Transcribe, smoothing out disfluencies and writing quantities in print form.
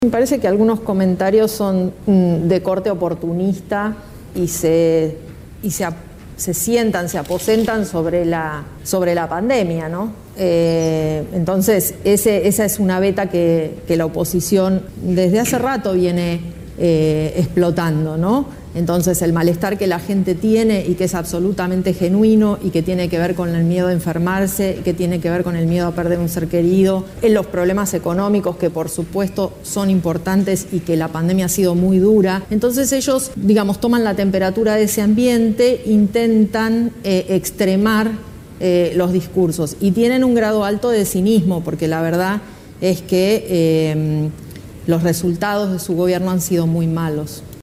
Me parece que algunos comentarios son de corte oportunista y se aposentan sobre la pandemia, ¿no? Entonces, esa es una beta que la oposición desde hace rato viene explotando, ¿no? Entonces, el malestar que la gente tiene y que es absolutamente genuino y que tiene que ver con el miedo a enfermarse, que tiene que ver con el miedo a perder un ser querido, en los problemas económicos que por supuesto son importantes y que la pandemia ha sido muy dura. Entonces ellos, digamos, toman la temperatura de ese ambiente, intentan extremar los discursos y tienen un grado alto de cinismo, porque la verdad es que los resultados de su gobierno han sido muy malos.